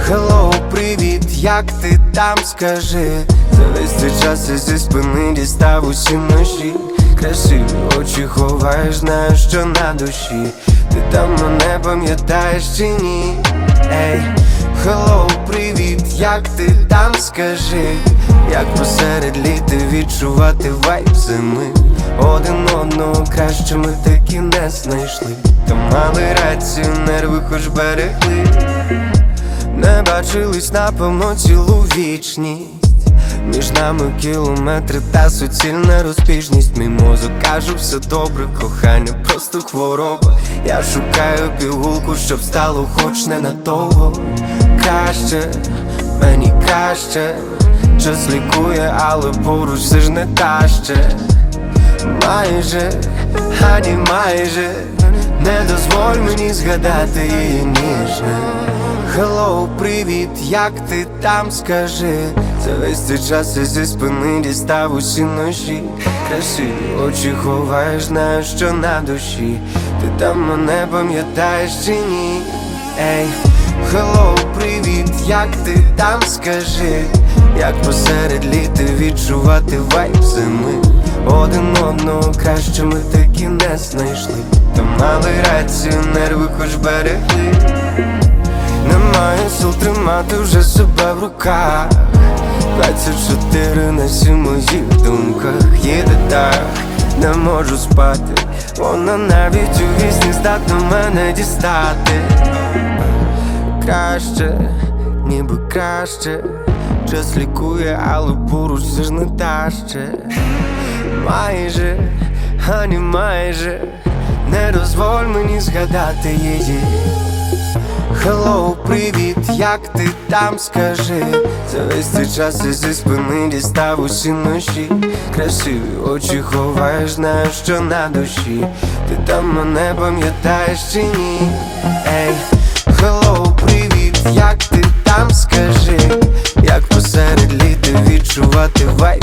Hello, привіт, як ти там, скажи? За весь цей час я зі спини дістав усі ножі. Красиві очі ховаєш, знаєш, що на душі. Ти там мене пам'ятаєш чи ні? Ей, hello, привіт, як ти там, скажи? Як посеред літа відчувати вайб зими? Один одного краще ми таки не знайшли. Та мали рацію, нерви хоч берегли. Не бачились, напевно, цілу вічність. Між нами кілометри та суцільна розбіжність. Мій мозок каже, все добре, кохання просто хвороба. Я шукаю пігулку, щоб стало хоч ненадовго. Краще, мені краще. Час лікує, але поруч все ж не та ще. Майже, ані майже. Не дозволь мені згадати її ніжне. Hello, привіт, як ти там, скажи? За весь цей час я зі спини дістав усі ножі. Красиві очі ховаєш, знаєш, що на душі. Ти там мене пам'ятаєш чи ні? Ей, hello, привіт, як ти там, скажи? Як посеред літа відчувати вайб зими? Один одного краще ми таки не знайшли. Та мали рацію, нерви хоч берегли. Немає сил тримати вже себе в руках. 24 на 7 в моїх думках. Їде так, не можу спати. Вона навіть у вісні здатна мене дістати. Краще, ніби краще. Час лікує, але поруч все ж не та ще. Майже, ані майже. Не дозволь мені згадати її. Hello, привіт, як ти там, скажи? За весь цей час я зі спини дістав усі ножі. Красиві очі ховаєш, знаєш, що на душі. Ти там мене пам'ятаєш чи ні? Ей, hello, привіт, як ти там, скажи? Як посеред літа відчувати вайб